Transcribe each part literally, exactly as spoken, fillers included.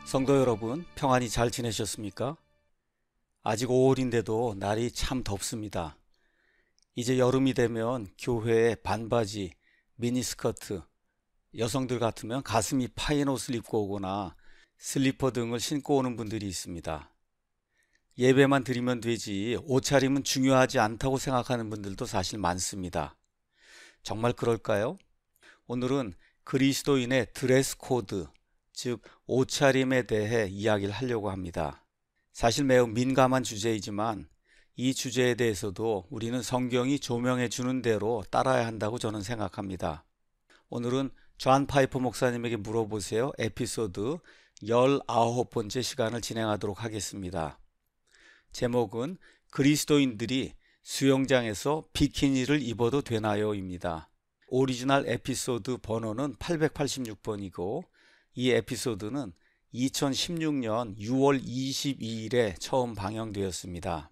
성도 여러분, 평안히 잘 지내셨습니까? 아직 오월인데도 날이 참 덥습니다. 이제 여름이 되면 교회에 반바지, 미니스커트, 여성들 같으면 가슴이 파인 옷을 입고 오거나 슬리퍼 등을 신고 오는 분들이 있습니다. 예배만 드리면 되지 옷차림은 중요하지 않다고 생각하는 분들도 사실 많습니다. 정말 그럴까요? 오늘은 그리스도인의 드레스 코드, 즉 옷차림에 대해 이야기를 하려고 합니다. 사실 매우 민감한 주제이지만 이 주제에 대해서도 우리는 성경이 조명해 주는 대로 따라야 한다고 저는 생각합니다. 오늘은 존 파이퍼 목사님에게 물어보세요 에피소드 열아홉 번째 시간을 진행하도록 하겠습니다. 제목은 그리스도인들이 수영장에서 비키니를 입어도 되나요?입니다. 오리지널 에피소드 번호는 팔백팔십육 번이고 이 에피소드는 이천십육 년 유월 이십이일에 처음 방영되었습니다.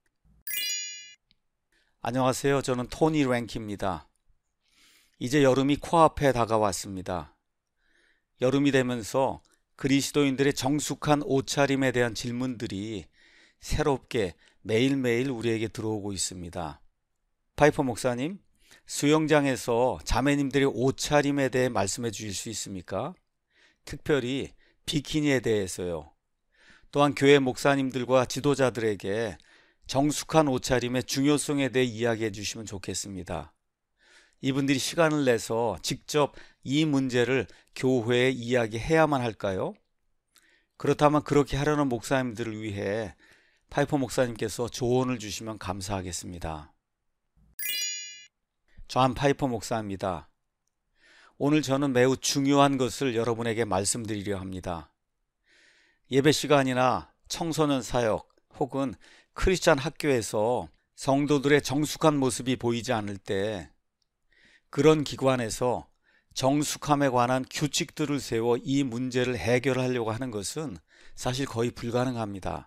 안녕하세요. 저는 토니 랭키입니다. 이제 여름이 코앞에 다가왔습니다. 여름이 되면서 그리스도인들의 정숙한 옷차림에 대한 질문들이 새롭게 매일매일 우리에게 들어오고 있습니다. 파이퍼 목사님, 수영장에서 자매님들의 옷차림에 대해 말씀해 주실 수 있습니까? 특별히 비키니에 대해서요. 또한 교회 목사님들과 지도자들에게 정숙한 옷차림의 중요성에 대해 이야기해 주시면 좋겠습니다. 이분들이 시간을 내서 직접 이 문제를 교회에 이야기해야만 할까요? 그렇다면 그렇게 하려는 목사님들을 위해 파이퍼 목사님께서 조언을 주시면 감사하겠습니다. 존 파이퍼 목사입니다. 오늘 저는 매우 중요한 것을 여러분에게 말씀드리려 합니다. 예배 시간이나 청소년 사역 혹은 크리스찬 학교에서 성도들의 정숙한 모습이 보이지 않을 때 그런 기관에서 정숙함에 관한 규칙들을 세워 이 문제를 해결하려고 하는 것은 사실 거의 불가능합니다.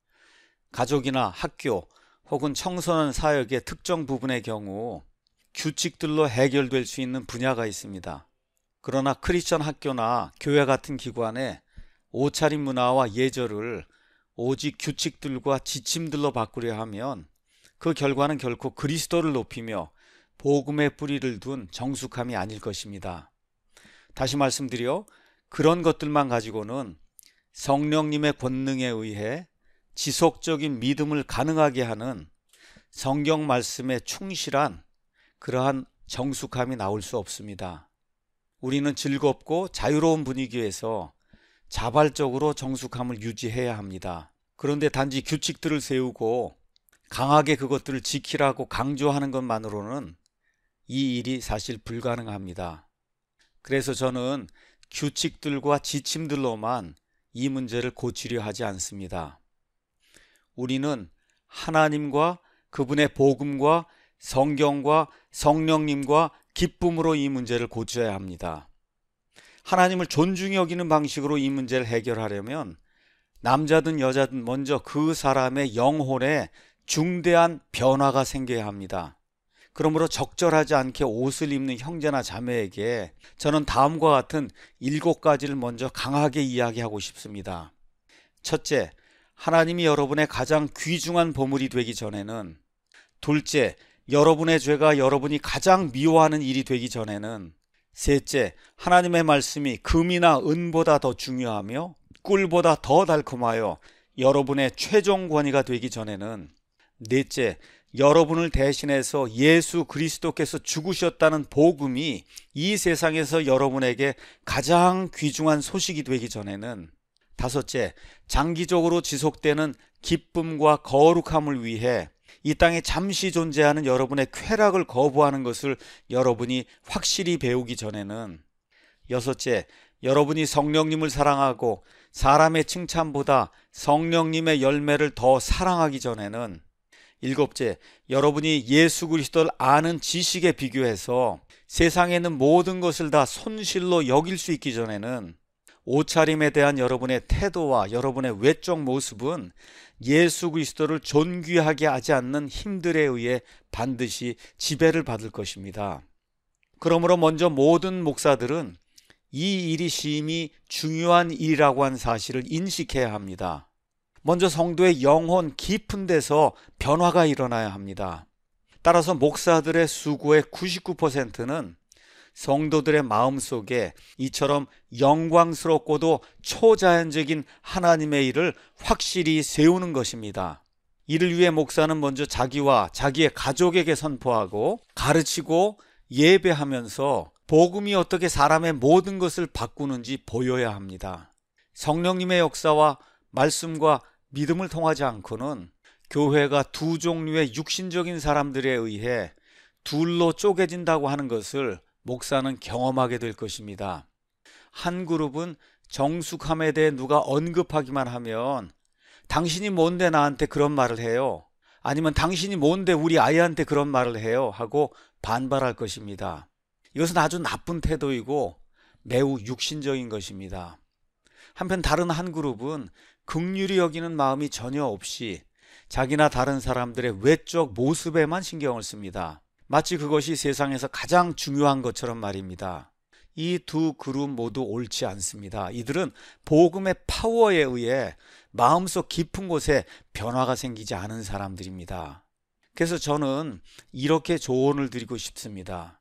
가족이나 학교 혹은 청소년 사역의 특정 부분의 경우 규칙들로 해결될 수 있는 분야가 있습니다. 그러나 크리스천 학교나 교회 같은 기관에 옷차림 문화와 예절을 오직 규칙들과 지침들로 바꾸려 하면 그 결과는 결코 그리스도를 높이며 복음의 뿌리를 둔 정숙함이 아닐 것입니다. 다시 말씀드려 그런 것들만 가지고는 성령님의 권능에 의해 지속적인 믿음을 가능하게 하는 성경 말씀에 충실한 그러한 정숙함이 나올 수 없습니다. 우리는 즐겁고 자유로운 분위기에서 자발적으로 정숙함을 유지해야 합니다. 그런데 단지 규칙들을 세우고 강하게 그것들을 지키라고 강조하는 것만으로는 이 일이 사실 불가능합니다. 그래서 저는 규칙들과 지침들로만 이 문제를 고치려 하지 않습니다. 우리는 하나님과 그분의 복음과 성경과 성령님과 기쁨으로 이 문제를 고쳐야 합니다. 하나님을 존중히 여기는 방식으로 이 문제를 해결하려면 남자든 여자든 먼저 그 사람의 영혼에 중대한 변화가 생겨야 합니다. 그러므로 적절하지 않게 옷을 입는 형제나 자매에게 저는 다음과 같은 일곱 가지를 먼저 강하게 이야기하고 싶습니다. 첫째, 하나님이 여러분의 가장 귀중한 보물이 되기 전에는, 둘째, 여러분의 죄가 여러분이 가장 미워하는 일이 되기 전에는, 셋째, 하나님의 말씀이 금이나 은보다 더 중요하며 꿀보다 더 달콤하여 여러분의 최종 권위가 되기 전에는, 넷째, 여러분을 대신해서 예수 그리스도께서 죽으셨다는 복음이 이 세상에서 여러분에게 가장 귀중한 소식이 되기 전에는, 다섯째, 장기적으로 지속되는 기쁨과 거룩함을 위해 이 땅에 잠시 존재하는 여러분의 쾌락을 거부하는 것을 여러분이 확실히 배우기 전에는, 여섯째, 여러분이 성령님을 사랑하고 사람의 칭찬보다 성령님의 열매를 더 사랑하기 전에는, 일곱째, 여러분이 예수 그리스도를 아는 지식에 비교해서 세상에 있는 모든 것을 다 손실로 여길 수 있기 전에는, 옷차림에 대한 여러분의 태도와 여러분의 외적 모습은 예수 그리스도를 존귀하게 하지 않는 힘들에 의해 반드시 지배를 받을 것입니다. 그러므로 먼저 모든 목사들은 이 일이 심히 중요한 일이라고 하는 사실을 인식해야 합니다. 먼저 성도의 영혼 깊은 데서 변화가 일어나야 합니다. 따라서 목사들의 수고의 구십구 퍼센트는 성도들의 마음속에 이처럼 영광스럽고도 초자연적인 하나님의 일을 확실히 세우는 것입니다. 이를 위해 목사는 먼저 자기와 자기의 가족에게 선포하고 가르치고 예배하면서 복음이 어떻게 사람의 모든 것을 바꾸는지 보여야 합니다. 성령님의 역사와 말씀과 믿음을 통하지 않고는 교회가 두 종류의 육신적인 사람들에 의해 둘로 쪼개진다고 하는 것을 목사는 경험하게 될 것입니다. 한 그룹은 정숙함에 대해 누가 언급하기만 하면 당신이 뭔데 나한테 그런 말을 해요? 아니면 당신이 뭔데 우리 아이한테 그런 말을 해요? 하고 반발할 것입니다. 이것은 아주 나쁜 태도이고 매우 육신적인 것입니다. 한편 다른 한 그룹은 긍휼히 여기는 마음이 전혀 없이 자기나 다른 사람들의 외적 모습에만 신경을 씁니다. 마치 그것이 세상에서 가장 중요한 것처럼 말입니다. 이 두 그룹 모두 옳지 않습니다. 이들은 복음의 파워에 의해 마음속 깊은 곳에 변화가 생기지 않은 사람들입니다. 그래서 저는 이렇게 조언을 드리고 싶습니다.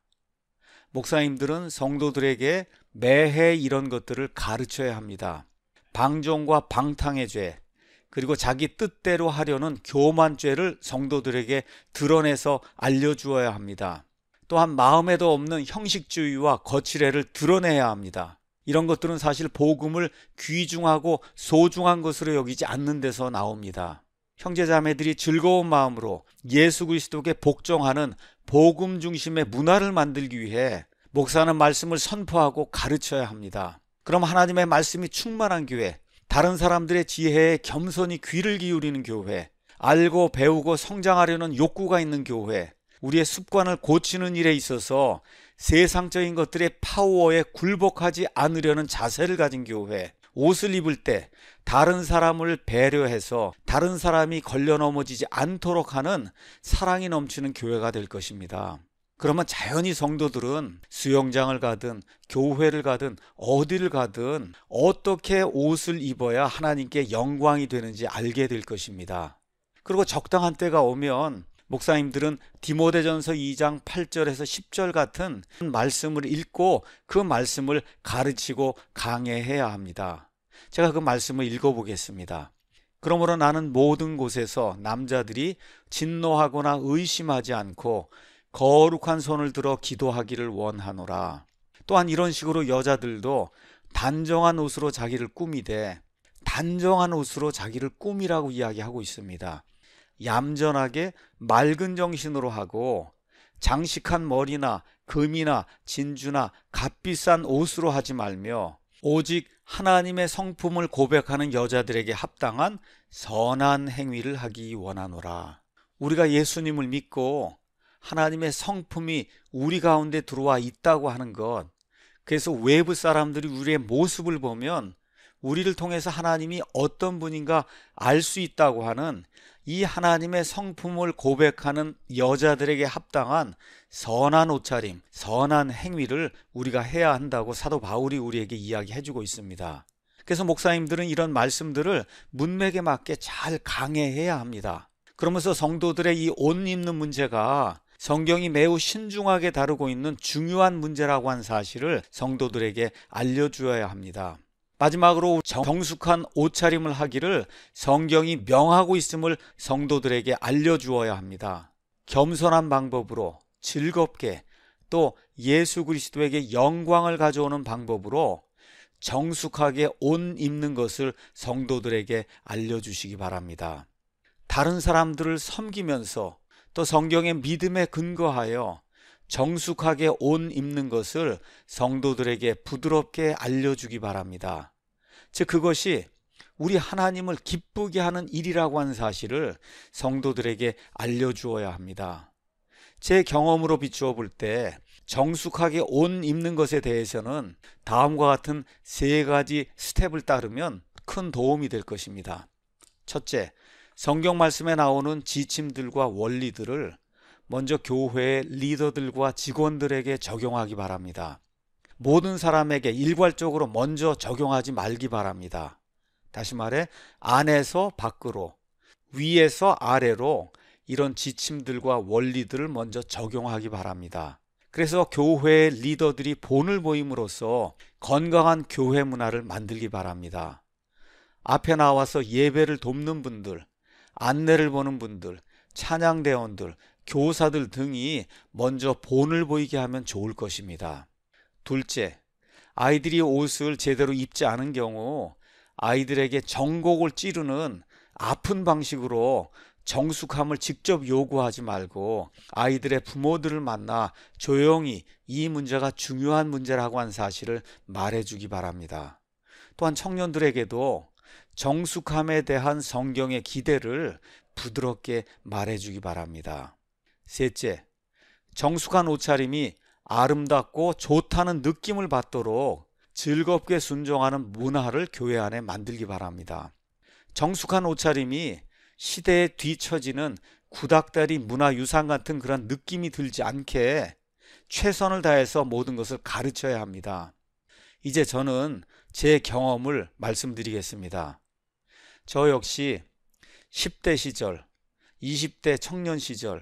목사님들은 성도들에게 매해 이런 것들을 가르쳐야 합니다. 방종과 방탕의 죄, 그리고 자기 뜻대로 하려는 교만죄를 성도들에게 드러내서 알려주어야 합니다. 또한 마음에도 없는 형식주의와 거칠애를 드러내야 합니다. 이런 것들은 사실 복음을 귀중하고 소중한 것으로 여기지 않는 데서 나옵니다. 형제자매들이 즐거운 마음으로 예수 그리스도께 복종하는 복음 중심의 문화를 만들기 위해 목사는 말씀을 선포하고 가르쳐야 합니다. 그럼 하나님의 말씀이 충만한 교회, 다른 사람들의 지혜에 겸손히 귀를 기울이는 교회, 알고 배우고 성장하려는 욕구가 있는 교회, 우리의 습관을 고치는 일에 있어서 세상적인 것들의 파워에 굴복하지 않으려는 자세를 가진 교회, 옷을 입을 때 다른 사람을 배려해서 다른 사람이 걸려 넘어지지 않도록 하는 사랑이 넘치는 교회가 될 것입니다. 그러면 자연히 성도들은 수영장을 가든 교회를 가든 어디를 가든 어떻게 옷을 입어야 하나님께 영광이 되는지 알게 될 것입니다. 그리고 적당한 때가 오면 목사님들은 디모데전서 이 장 팔 절에서 십 절 같은 말씀을 읽고 그 말씀을 가르치고 강해해야 합니다. 제가 그 말씀을 읽어보겠습니다. 그러므로 나는 모든 곳에서 남자들이 진노하거나 의심하지 않고 거룩한 손을 들어 기도하기를 원하노라. 또한 이런 식으로 여자들도 단정한 옷으로 자기를 꾸미되 단정한 옷으로 자기를 꾸미라고 이야기하고 있습니다. 얌전하게 맑은 정신으로 하고 장식한 머리나 금이나 진주나 값비싼 옷으로 하지 말며 오직 하나님의 성품을 고백하는 여자들에게 합당한 선한 행위를 하기 원하노라. 우리가 예수님을 믿고 하나님의 성품이 우리 가운데 들어와 있다고 하는 것, 그래서 외부 사람들이 우리의 모습을 보면 우리를 통해서 하나님이 어떤 분인가 알 수 있다고 하는 이 하나님의 성품을 고백하는 여자들에게 합당한 선한 옷차림, 선한 행위를 우리가 해야 한다고 사도 바울이 우리에게 이야기해주고 있습니다. 그래서 목사님들은 이런 말씀들을 문맥에 맞게 잘 강해해야 합니다. 그러면서 성도들의 이 옷 입는 문제가 성경이 매우 신중하게 다루고 있는 중요한 문제라고 한 사실을 성도들에게 알려주어야 합니다. 마지막으로 정숙한 옷차림을 하기를 성경이 명하고 있음을 성도들에게 알려주어야 합니다. 겸손한 방법으로 즐겁게 또 예수 그리스도에게 영광을 가져오는 방법으로 정숙하게 옷 입는 것을 성도들에게 알려주시기 바랍니다. 다른 사람들을 섬기면서 또 성경의 믿음에 근거하여 정숙하게 옷 입는 것을 성도들에게 부드럽게 알려주기 바랍니다. 즉 그것이 우리 하나님을 기쁘게 하는 일이라고 하는 사실을 성도들에게 알려주어야 합니다. 제 경험으로 비추어 볼 때 정숙하게 옷 입는 것에 대해서는 다음과 같은 세 가지 스텝을 따르면 큰 도움이 될 것입니다. 첫째, 성경 말씀에 나오는 지침들과 원리들을 먼저 교회의 리더들과 직원들에게 적용하기 바랍니다. 모든 사람에게 일괄적으로 먼저 적용하지 말기 바랍니다. 다시 말해 안에서 밖으로, 위에서 아래로 이런 지침들과 원리들을 먼저 적용하기 바랍니다. 그래서 교회 리더들이 본을 보임으로써 건강한 교회 문화를 만들기 바랍니다. 앞에 나와서 예배를 돕는 분들, 안내를 보는 분들, 찬양대원들, 교사들 등이 먼저 본을 보이게 하면 좋을 것입니다. 둘째, 아이들이 옷을 제대로 입지 않은 경우 아이들에게 정곡을 찌르는 아픈 방식으로 정숙함을 직접 요구하지 말고 아이들의 부모들을 만나 조용히 이 문제가 중요한 문제라고 한 사실을 말해주기 바랍니다. 또한 청년들에게도 정숙함에 대한 성경의 기대를 부드럽게 말해주기 바랍니다. 셋째, 정숙한 옷차림이 아름답고 좋다는 느낌을 받도록 즐겁게 순종하는 문화를 교회 안에 만들기 바랍니다. 정숙한 옷차림이 시대에 뒤처지는 구닥다리 문화유산 같은 그런 느낌이 들지 않게 최선을 다해서 모든 것을 가르쳐야 합니다. 이제 저는 제 경험을 말씀드리겠습니다. 저 역시 십 대 시절, 이십 대 청년 시절,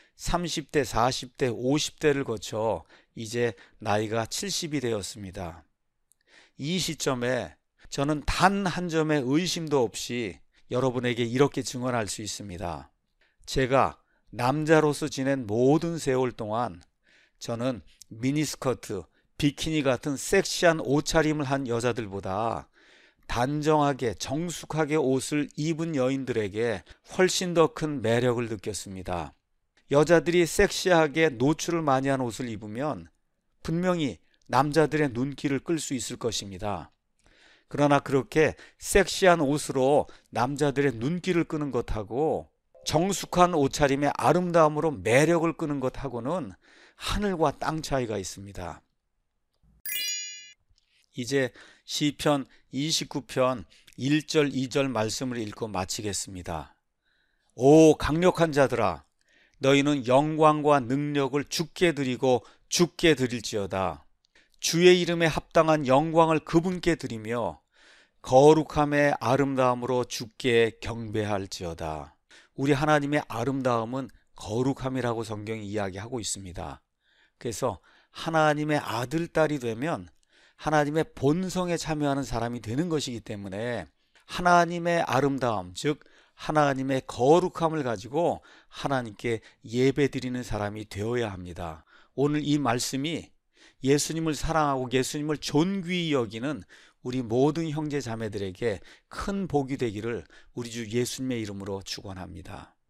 삼십 대, 사십 대, 오십 대를 거쳐 이제 나이가 칠십이 되었습니다. 이 시점에 저는 단 한 점의 의심도 없이 여러분에게 이렇게 증언할 수 있습니다. 제가 남자로서 지낸 모든 세월 동안 저는 미니스커트, 비키니 같은 섹시한 옷차림을 한 여자들보다 단정하게 정숙하게 옷을 입은 여인들에게 훨씬 더 큰 매력을 느꼈습니다. 여자들이 섹시하게 노출을 많이 한 옷을 입으면 분명히 남자들의 눈길을 끌 수 있을 것입니다. 그러나 그렇게 섹시한 옷으로 남자들의 눈길을 끄는 것하고 정숙한 옷차림의 아름다움으로 매력을 끄는 것하고는 하늘과 땅 차이가 있습니다. 이제 시편 이십구 편 일 절 이 절 말씀을 읽고 마치겠습니다. 오 강력한 자들아, 너희는 영광과 능력을 주께 드리고 주께 드릴지어다. 주의 이름에 합당한 영광을 그분께 드리며 거룩함의 아름다움으로 주께 경배할지어다. 우리 하나님의 아름다움은 거룩함이라고 성경이 이야기하고 있습니다. 그래서 하나님의 아들, 딸이 되면 하나님의 본성에 참여하는 사람이 되는 것이기 때문에 하나님의 아름다움, 즉 하나님의 거룩함을 가지고 하나님께 예배드리는 사람이 되어야 합니다. 오늘 이 말씀이 예수님을 사랑하고 예수님을 존귀히 여기는 우리 모든 형제 자매들에게 큰 복이 되기를 우리 주 예수님의 이름으로 축원합니다.